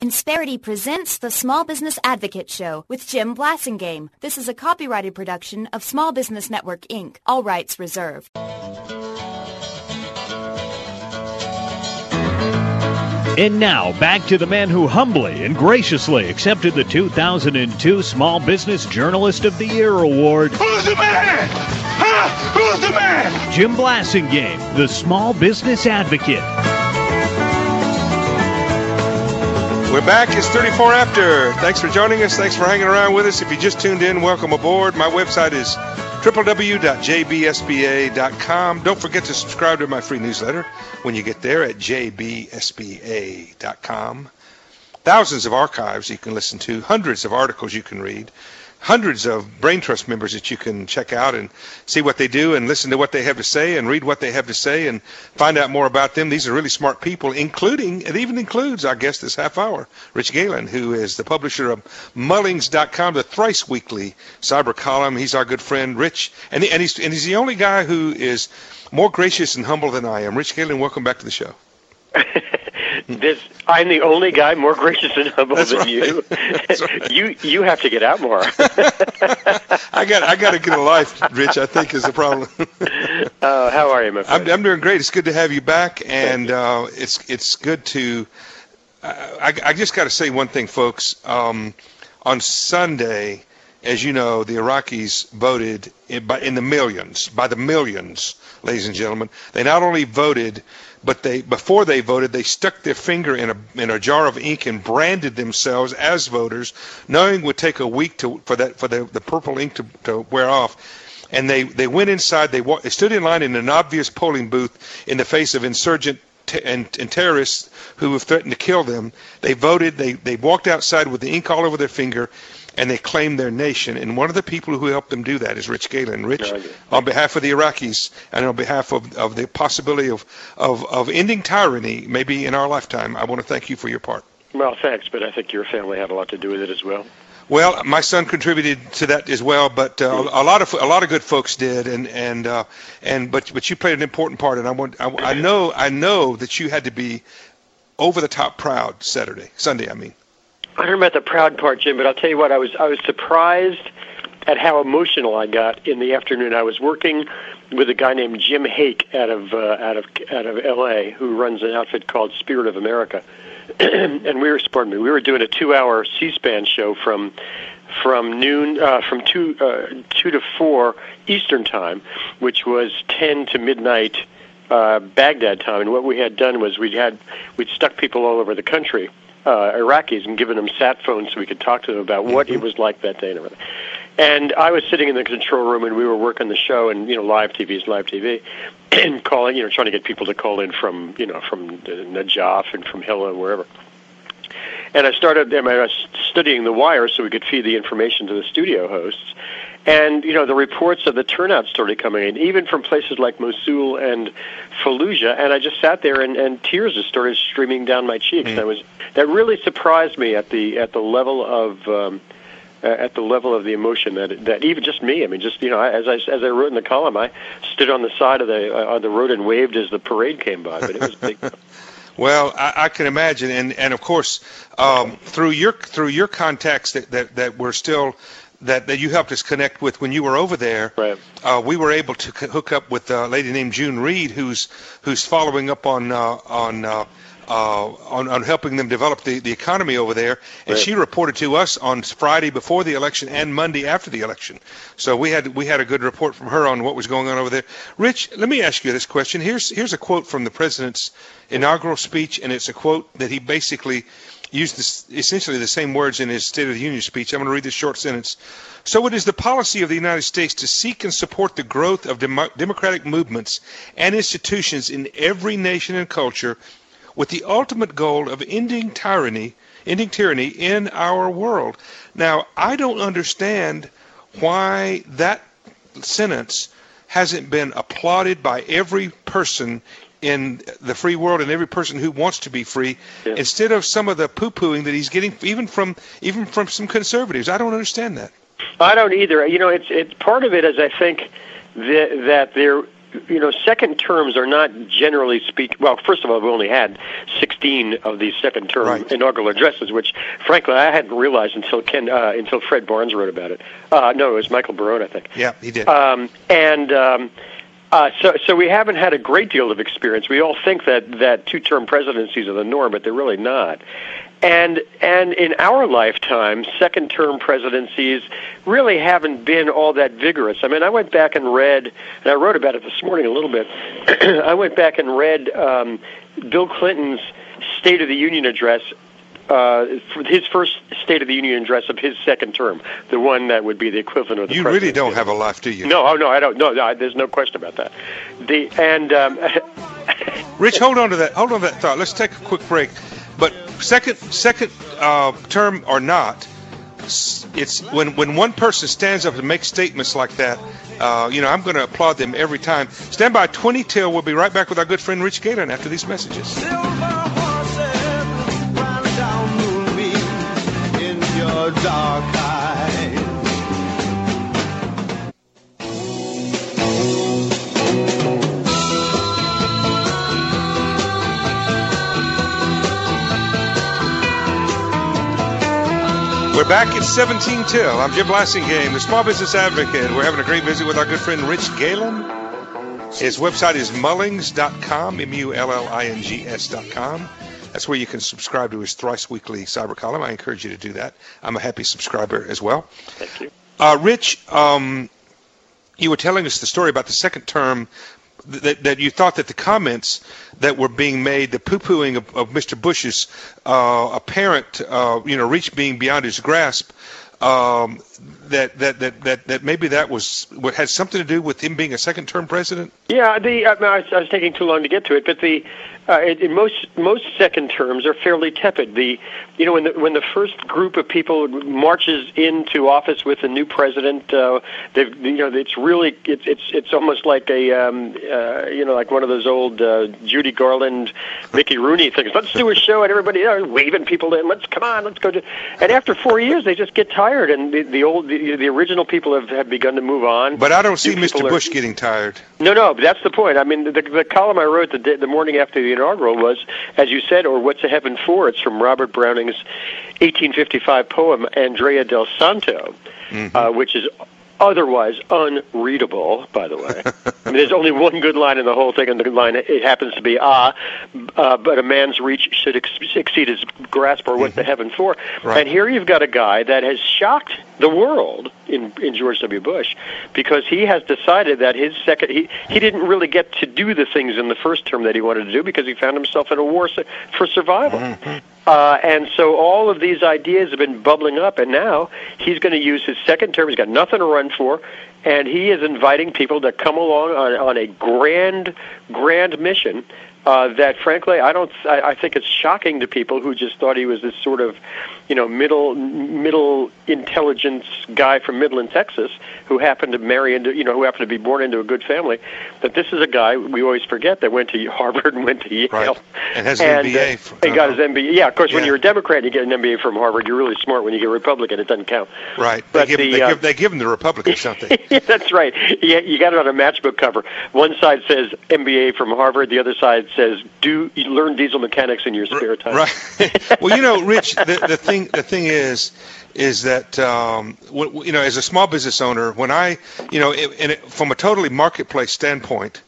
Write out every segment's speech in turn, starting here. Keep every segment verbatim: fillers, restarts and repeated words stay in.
Insperity presents the Small Business Advocate Show with Jim Blasingame. This is a copyrighted production of Small Business Network, Incorporated. All rights reserved. And now, back to the man who humbly and graciously accepted the two thousand two Small Business Journalist of the Year award. Who's the man? Huh? Who's the man? Jim Blasingame, the Small Business Advocate. We're back. It's thirty-four after. Thanks for joining us. Thanks for hanging around with us. If you just tuned in, welcome aboard. My website is w w w dot j b s b a dot com. Don't forget to subscribe to my free newsletter when you get there at j b s b a dot com. Thousands of archives you can listen to, hundreds of articles you can read, hundreds of Brain Trust members that you can check out and see what they do and listen to what they have to say and read what they have to say and find out more about them. These are really smart people, including, it even includes our guest this half hour, Rich Galen, who is the publisher of Mullings dot com, the thrice weekly cyber column. He's our good friend, Rich, and, and, he's, and he's the only guy who is more gracious and humble than I am. Rich Galen, welcome back to the show. This, I'm the only guy more gracious and humble That's than right. you. Right. you you have to get out more. I got I got to get a life, Rich, I think is the problem. uh, how are you, my friend? I'm, I'm doing great. It's good to have you back, and uh, it's it's good to. Uh, I, I just got to say one thing, folks. Um, on Sunday, as you know, the Iraqis voted in, by, in the millions, by the millions, ladies and gentlemen. They not only voted, but they before they voted, they stuck their finger in a in a jar of ink and branded themselves as voters, knowing it would take a week to for that for the, the purple ink to, to wear off. And they, they went inside. They, wa- they stood in line in an obvious polling booth in the face of insurgent t- and, and terrorists who have threatened to kill them. They voted. They they walked outside with the ink all over their finger, and they claimed their nation. And one of the people who helped them do that is Rich Galen. Rich, no, on behalf of the Iraqis and on behalf of, of the possibility of, of, of ending tyranny, maybe in our lifetime, I want to thank you for your part. Well, thanks, but I think your family had a lot to do with it as well. Well, my son contributed to that as well, but uh, a lot of a lot of good folks did, and and uh, and but but you played an important part, and I want I, I know I know that you had to be over the top proud Saturday, Sunday, I mean. I don't know about the proud part, Jim, but I'll tell you what, I was I was surprised at how emotional I got in the afternoon. I was working with a guy named Jim Hake out of uh, out of out of L A who runs an outfit called Spirit of America, and we were pardon me, we were doing a two-hour C-SPAN show from from noon uh, from two uh, two to four Eastern time, which was ten to midnight uh, Baghdad time. And what we had done was we had we'd stuck people all over the country. Uh, Iraqis, and given them sat phones so we could talk to them about what it was like that day and everything. And I was sitting in the control room, and we were working the show, and you know, live T V is live T V, and calling, you know, trying to get people to call in from, you know, from Najaf and from Hilla and wherever. And I started, I, mean, I was studying the wire so we could feed the information to the studio hosts. And, you know, the reports of the turnout started coming in, even from places like Mosul and Fallujah. And I just sat there, and, and tears just started streaming down my cheeks. Mm. That was that really surprised me at the at the level of um, at the level of the emotion that that even just me. I mean, just you know, as I as I wrote in the column, I stood on the side of the uh, on the road and waved as the parade came by. But it was big. Well, I, I can imagine, and and of course, um, through your through your contacts that that, that we're still. That, that you helped us connect with when you were over there, right. uh, we were able to c- hook up with a lady named June Reed, who's who's following up on uh, on, uh, uh, on on helping them develop the, the economy over there, and right. she reported to us on Friday before the election and Monday after the election. So we had we had a good report from her on what was going on over there. Rich, let me ask you this question. Here's here's a quote from the president's inaugural speech, and it's a quote that he basically used this, essentially the same words in his State of the Union speech. I'm going to read this short sentence. So it is the policy of the United States to seek and support the growth of dem- democratic movements and institutions in every nation and culture with the ultimate goal of ending tyranny, ending tyranny in our world. Now, I don't understand why that sentence hasn't been applauded by every person in the free world and every person who wants to be free, yeah. instead of some of the poo-pooing that he's getting even from even from some conservatives. I don't understand that. I don't either. You know, it's it's part of it is I think that, that there, you know, second terms are not generally speak. Well, first of all, we've only had six pristine of these second-term Right. inaugural addresses, which, frankly, I hadn't realized until Ken, uh, until Fred Barnes wrote about it. Uh, no, it was Michael Barone, I think. Yeah, he did. Um, and um, uh, so, so we haven't had a great deal of experience. We all think that that two-term presidencies are the norm, but they're really not. And and in our lifetime, second-term presidencies really haven't been all that vigorous. I mean, I went back and read, and I wrote about it this morning a little bit. I went back and read um, Bill Clinton's State of the Union address, uh, for his first State of the Union address of his second term, the one that would be the equivalent of the you presidency. really don't have a life, do you? No, oh no, I don't. No, no, there's no question about that. The and um, Rich, hold on to that. Hold on to that thought. Let's take a quick break. But second, second uh, term or not, it's when when one person stands up and makes statements like that. Uh, you know, I'm going to applaud them every time. Stand by twenty till. We'll be right back with our good friend Rich Galen after these messages. Dark eyes. We're back at seventeen till. I'm Jim Blasingame, the Small Business Advocate. We're having a great visit with our good friend Rich Galen. His website is mullings dot com, M U L L I N G S dot com. That's where you can subscribe to his thrice weekly cyber column. I encourage you to do that. I'm a happy subscriber as well. Thank you. Uh, Rich, um, you were telling us the story about the second term, that, that you thought that the comments that were being made, the poo-pooing of, of Mister Bush's uh, apparent, uh, you know, reach being beyond his grasp, um, that, that, that, that, that maybe that was what had something to do with him being a second-term president? Yeah, the I, I, was, I was taking too long to get to it, but the uh, in, in most most second terms are fairly tepid. The you know when the when the first group of people marches into office with a new president, uh, they've you know it's really it's it's it's almost like a um, uh, you know like one of those old uh, Judy Garland, Mickey Rooney things. Let's do a show and everybody you know, waving people in. Let's come on, let's go to. And after four years, they just get tired, and the, the old the, the original people have, have begun to move on. But I don't see New Mister people are- Bush getting tired. No, no, but that's the point. I mean, the, the column I wrote the, day, the morning after the inaugural was, as you said, or What's a Heaven For? It's from Robert Browning's eighteen fifty-five poem, Andrea del Santo, Mm-hmm. uh, which is otherwise unreadable, by the way. I mean, there's only one good line in the whole thing, and the good line, it happens to be, ah, uh, but a man's reach should ex- exceed his grasp, or what's the heaven for? Right. And here you've got a guy that has shocked the world in, in George W. Bush, because he has decided that his second, he, he didn't really get to do the things in the first term that he wanted to do because he found himself in a war su- for survival. Mm-hmm. Uh, and so all of these ideas have been bubbling up, and now he's going to use his second term. He's got nothing to run for, and he is inviting people to come along on, on a grand, grand mission uh, that, frankly, I don't. I, I think it's shocking to people who just thought he was this sort of, you know, middle middle intelligence guy from Midland, Texas, who happened to marry into, you know, who happened to be born into a good family. But this is a guy we always forget that went to Harvard and went to Yale, Right. And has an and, M B A uh, from- and got his M B A. Yeah, of course, when Yeah. you're a Democrat, you get an M B A from Harvard. You're really smart. When you get a Republican, it doesn't count. Right. But they, give, the, they, uh, give, they give them the Republicans something. Yeah, that's right. You, you got it on a matchbook cover. One side says M B A from Harvard. The other side says do you learn diesel mechanics in your spare time. Right. Well, you know, Rich, the, the thing the thing is, is that um, w- you know, as a small business owner, when I, you know, it, and it, from a totally marketplace standpoint,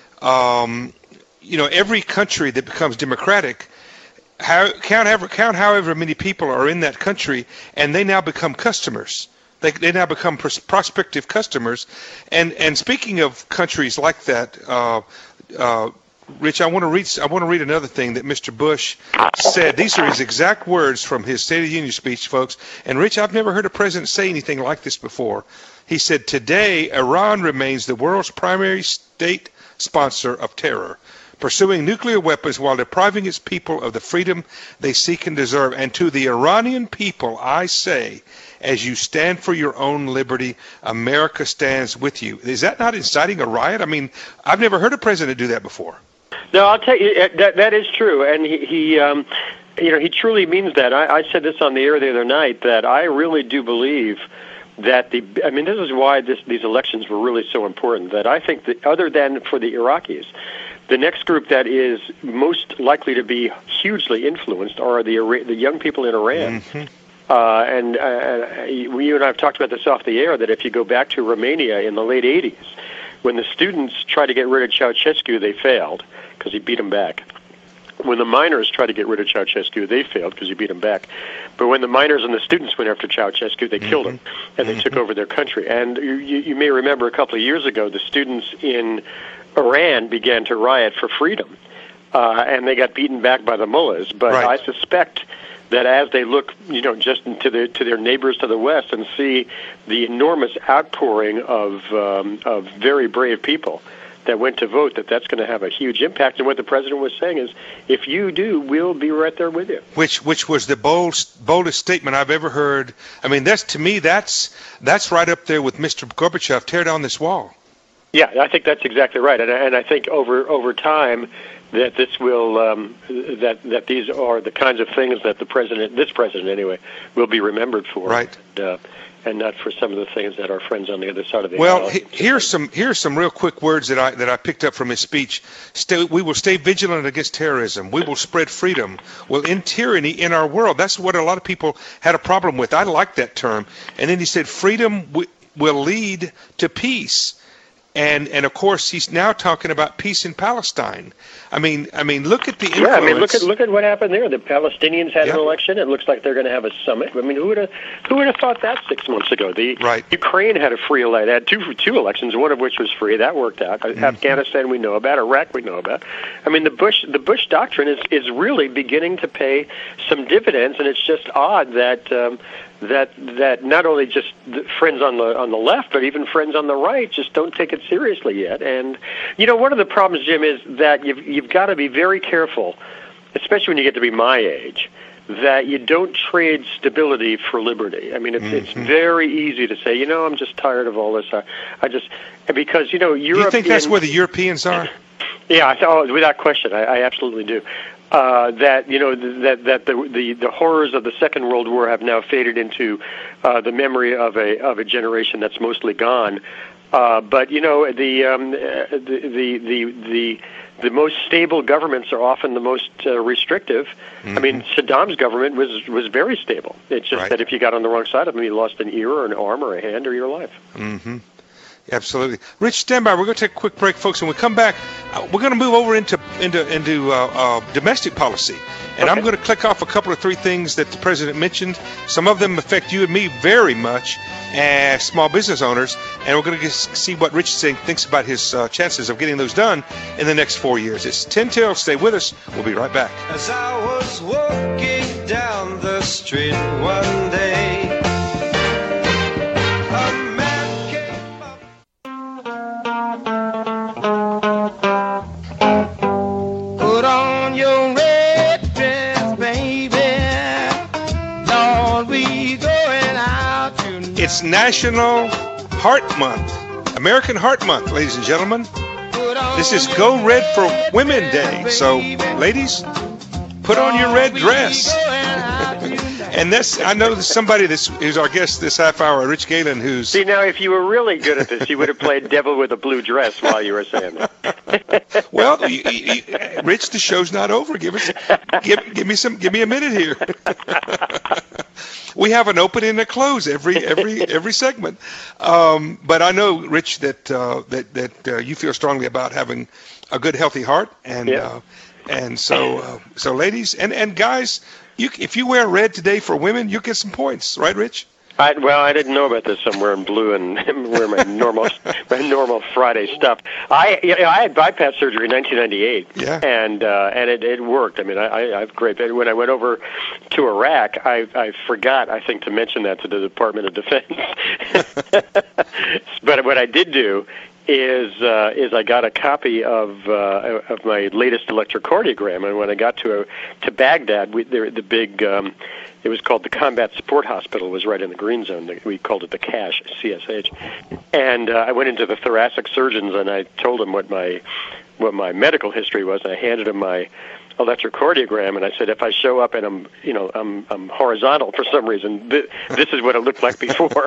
um, you know, every country that becomes democratic, how, count however count however many people are in that country, and they now become customers. They they now become pros- prospective customers. And and speaking of countries like that. Uh, uh, Rich, I want to read. I want to read another thing that Mister Bush said. These are his exact words from his State of the Union speech, folks. And Rich, I've never heard a president say anything like this before. He said, "Today, Iran remains the world's primary state sponsor of terror, pursuing nuclear weapons while depriving its people of the freedom they seek and deserve. And to the Iranian people, I say, as you stand for your own liberty, America stands with you." Is that not inciting a riot? I mean, I've never heard a president do that before. No, I'll tell you that that is true, and he, he um, you know, he truly means that. I, I said this on the air the other night that I really do believe that the. I mean, this is why this, these elections were really so important. That I think that other than for the Iraqis, The next group that is most likely to be hugely influenced are the the young people in Iran. Mm-hmm. Uh, and uh, you and I have talked about this off the air, that if you go back to Romania in the late eighties, when the students tried to get rid of Ceausescu, they failed because he beat them back. When the miners tried to get rid of Ceausescu, they failed because he beat them back. But when the miners and the students went after Ceausescu, they mm-hmm. killed him, and they mm-hmm. took over their country. And you, you may remember a couple of years ago, the students in Iran began to riot for freedom, uh, and they got beaten back by the mullahs. But right. I suspect that as they look, you know, just to their to their neighbors to the west and see the enormous outpouring of um, of very brave people that went to vote, that that's going to have a huge impact. And what the president was saying is, if you do, we'll be right there with you. Which which was the bold, boldest statement I've ever heard. I mean, that's to me, that's that's right up there with Mister Gorbachev, tear down this wall. Yeah, I think that's exactly right. And, and I think over over time that this will um, that that these are the kinds of things that the president, this president anyway, will be remembered for. Right. And, uh, and not for some of the things that our friends on the other side of the well, aisle. Well, here's some here's some real quick words that I that I picked up from his speech. Stay, we will stay vigilant against terrorism. We will spread freedom. We'll end tyranny in our world. That's what a lot of people had a problem with. I like that term. And then he said, freedom w- will lead to peace. And and of course he's now talking about peace in Palestine. I mean I mean look at the influence. Yeah, I mean look at look at what happened there. The Palestinians had yep. an election. It looks like they're going to have a summit. I mean, who would have who would have thought that six months ago? The right. Ukraine had a free election. Had two two elections, one of which was free. That worked out. Mm-hmm. Afghanistan we know about. Iraq we know about. I mean the Bush the Bush doctrine is is really beginning to pay some dividends, and it's just odd that. Um, that that not only just friends on the on the left, but even friends on the right just don't take it seriously yet. And you know, one of the problems, Jim, is that you've you've got to be very careful, especially when you get to be my age, that you don't trade stability for liberty. I mean, it's, mm-hmm. it's very easy to say, you know, I'm just tired of all this. I, I just because you know, Europe. You think that's where the Europeans are? Yeah, I, oh, without question, I, I absolutely do. Uh, that you know that that the, the the horrors of the Second World War have now faded into uh, the memory of a of a generation that's mostly gone. Uh, but you know the, um, the the the the the most stable governments are often the most uh, restrictive. Mm-hmm. I mean, Saddam's government was was very stable. It's just right. that if you got on the wrong side of him, you lost an ear or an arm or a hand or your life. Mm-hmm. Absolutely. Rich, stand by. We're going to take a quick break, folks. When we come back, uh, we're going to move over into into into uh, uh, domestic policy. And okay. I'm going to click off a couple of three things that the president mentioned. Some of them affect you and me very much as small business owners. And we're going to see what Rich thinks about his uh, chances of getting those done in the next four years. It's ten till. Stay with us. We'll be right back. As I was walking down the street one day, it's National Heart Month, American Heart Month, ladies and gentlemen. This is Go Red for Women Day. So, ladies, put on your red dress. And this, I know there's somebody that's, who's our guest this half hour, Rich Galen, who's... See, now, if you were really good at this, you would have played Devil with a Blue Dress while you were saying that. Well, you, you, Rich, the show's not over. Give us, give, give me some, give me a minute here. We have an open and a close every every every segment, um, but I know, Rich, that uh, that that uh, you feel strongly about having a good, healthy heart, and yeah. uh, and so uh, so, ladies and, and guys, you if you wear red today for women, you get some points, right, Rich? I, well, I didn't know about this. I'm wearing blue and wear my normal my normal Friday stuff. I you know, I had bypass surgery in nineteen ninety-eight, yeah. and uh, and it, it worked. I mean, I, I have great. When I went over to Iraq, I, I forgot, I think, to mention that to the Department of Defense. But what I did do is uh, is I got a copy of uh, of my latest electrocardiogram, and when I got to to Baghdad, we, the, the big um, it was called the Combat Support Hospital. It was right in the green zone. We called it the C A S H, C S H. And uh, I went into the thoracic surgeons, and I told them what my what my medical history was. And I handed them my electrocardiogram, and I said, if I show up and I'm, you know, I'm, I'm horizontal for some reason, th- this is what it looked like before.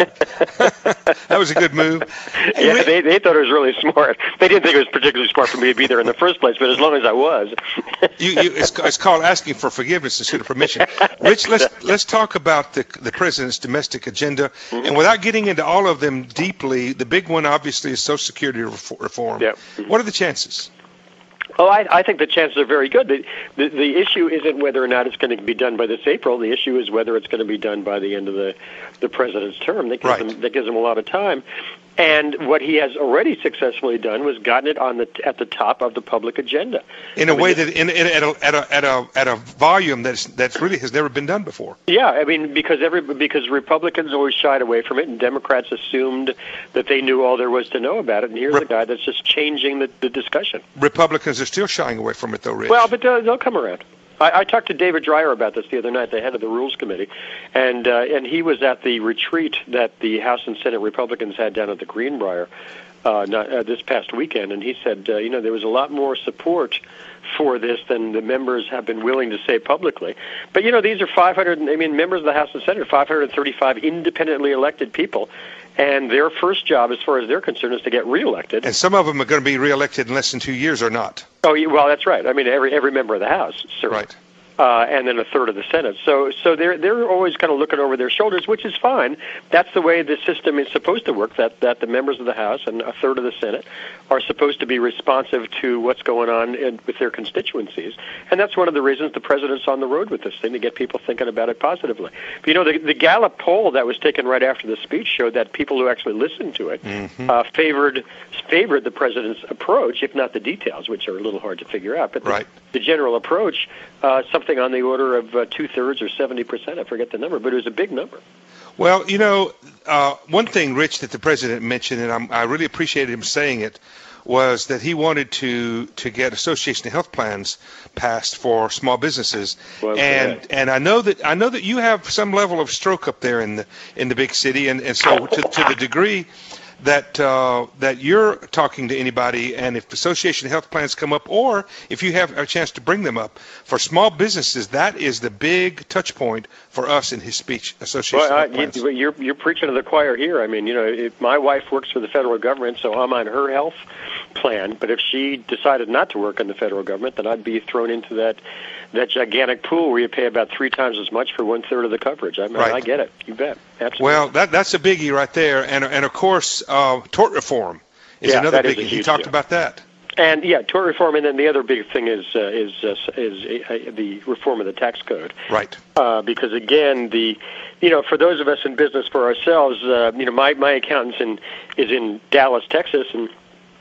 That was a good move. Yeah, they, they thought it was really smart. They didn't think it was particularly smart for me to be there in the first place, but as long as I was. you, you, it's, it's called asking for forgiveness instead of permission. Rich, let's let's talk about the the president's domestic agenda, mm-hmm. and without getting into all of them deeply, the big one obviously is Social Security reform. Yep. Mm-hmm. What are the chances? Oh, I, I think the chances are very good. The, the, the issue isn't whether or not it's going to be done by this April. The issue is whether it's going to be done by the end of the, the president's term. That gives, right. him, that gives him a lot of time. And what he has already successfully done was gotten it on the at the top of the public agenda. In a I mean, way that, in, in, at, a, at, a, at, a, at a volume that's that's really has never been done before. Yeah, I mean, because every because Republicans always shied away from it, and Democrats assumed that they knew all there was to know about it. And here's Re- a guy that's just changing the, the discussion. Republicans are still shying away from it, though, Rich. Well, but they'll, they'll come around. I, I talked to David Dreyer about this the other night, the head of the Rules Committee, and uh, and he was at the retreat that the House and Senate Republicans had down at the Greenbrier uh, not, uh, this past weekend, and he said, uh, you know, there was a lot more support for this than the members have been willing to say publicly. But, you know, these are five hundred, I mean, members of the House and Senate are five hundred thirty-five independently elected people, and their first job, as far as they're concerned, is to get reelected. And some of them are going to be reelected in less than two years or not. Oh, well, that's right. I mean, every every member of the House, certainly. Right. Uh, and then a third of the Senate. So, so they're they're always kind of looking over their shoulders, which is fine. That's the way the system is supposed to work. That that the members of the House and a third of the Senate are supposed to be responsive to what's going on in, with their constituencies, and that's one of the reasons the president's on the road with this thing, to get people thinking about it positively. But, you know, the, the Gallup poll that was taken right after the speech showed that people who actually listened to it mm-hmm. uh, favored favored the president's approach, if not the details, which are a little hard to figure out. But the, right. the general approach, uh, something on the order of uh, two-thirds or seventy percent, I forget the number, but it was a big number. Well, you know, uh, one thing, Rich, that the president mentioned, and I'm, I really appreciated him saying it, was that he wanted to, to get Association of Health Plans passed for small businesses. Well, and and I know that I know that you have some level of stroke up there in the in the big city, and, and so to, to the degree that uh, that you're talking to anybody, and if Association of Health Plans come up, or if you have a chance to bring them up, for small businesses, that is the big touch point for us in his speech, Association well, of Health Plans. You, you're, you're preaching to the choir here. I mean, you know, if my wife works for the federal government, so I'm on her health plan, but if she decided not to work in the federal government, then I'd be thrown into that that gigantic pool where you pay about three times as much for one-third of the coverage. I mean, right. I get it. You bet. Absolutely. Well, that that's a biggie right there. And, and of course, uh, tort reform is yeah, another that biggie. Is He talked deal. about that. And, yeah, tort reform, and then the other big thing is uh, is uh, is uh, the reform of the tax code. Right. Uh, because, again, the you know, for those of us in business for ourselves, uh, you know, my, my accountant's in, is in Dallas, Texas, and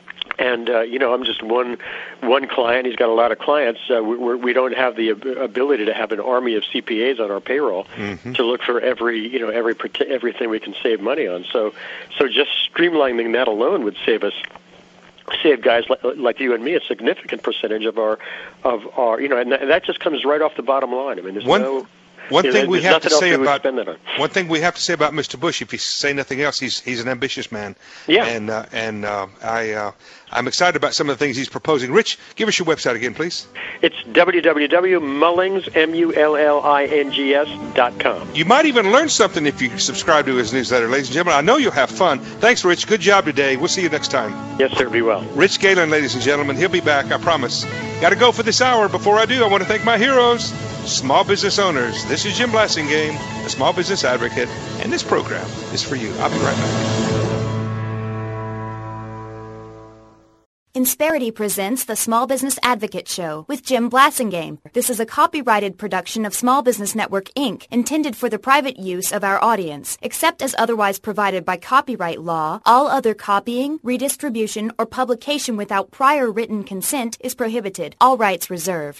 And, uh, you know, I'm just one one client. He's got a lot of clients. Uh, we, we're, we don't have the ab- ability to have an army of C P As on our payroll mm-hmm. to look for every, you know, every everything we can save money on. So, so just streamlining that alone would save us, save guys like, like you and me, a significant percentage of our, of our, you know, and that just comes right off the bottom line. I mean, there's one, no. One you thing know, we have to say about on. one thing we have to say about Mister Bush, if you say nothing else, he's he's an ambitious man. Yeah. And uh, and uh, I uh, I'm excited about some of the things he's proposing. Rich, give us your website again, please. It's w w w dot mullings m u l l i n g s dot com. You might even learn something if you subscribe to his newsletter, ladies and gentlemen. I know you'll have fun. Thanks, Rich. Good job today. We'll see you next time. Yes, sir. Be well. Rich Galen, ladies and gentlemen. He'll be back. I promise. Got to go for this hour. Before I do, I want to thank my heroes. Small business owners, this is Jim Blasingame, a small business advocate, and this program is for you. I'll be right back. Insperity presents the Small Business Advocate Show with Jim Blasingame. This is a copyrighted production of Small Business Network, Incorporated, intended for the private use of our audience. Except as otherwise provided by copyright law, all other copying, redistribution, or publication without prior written consent is prohibited. All rights reserved.